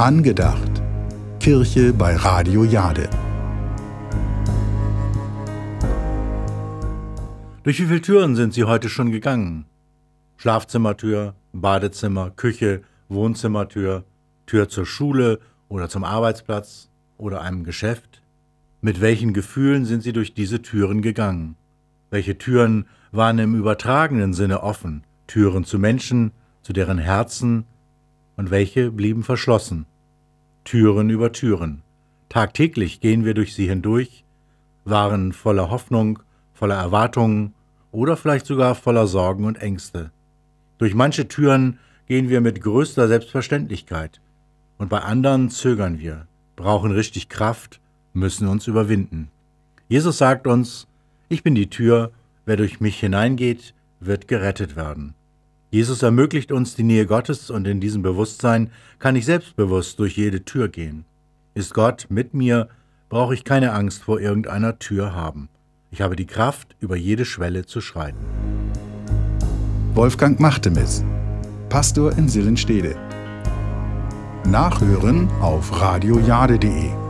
Angedacht. Kirche bei Radio Jade. Durch wie viele Türen sind Sie heute schon gegangen? Schlafzimmertür, Badezimmer, Küche, Wohnzimmertür, Tür zur Schule oder zum Arbeitsplatz oder einem Geschäft? Mit welchen Gefühlen sind Sie durch diese Türen gegangen? Welche Türen waren im übertragenen Sinne offen? Türen zu Menschen, zu deren Herzen, und welche blieben verschlossen? Türen über Türen. Tagtäglich gehen wir durch sie hindurch, waren voller Hoffnung, voller Erwartungen oder vielleicht sogar voller Sorgen und Ängste. Durch manche Türen gehen wir mit größter Selbstverständlichkeit und bei anderen zögern wir, brauchen richtig Kraft, müssen uns überwinden. Jesus sagt uns: Ich bin die Tür, wer durch mich hineingeht, wird gerettet werden. Jesus ermöglicht uns die Nähe Gottes und in diesem Bewusstsein kann ich selbstbewusst durch jede Tür gehen. Ist Gott mit mir, brauche ich keine Angst vor irgendeiner Tür haben. Ich habe die Kraft, über jede Schwelle zu schreiten. Wolfgang Machtemis, Pastor in Sillenstede. Nachhören auf radiojade.de.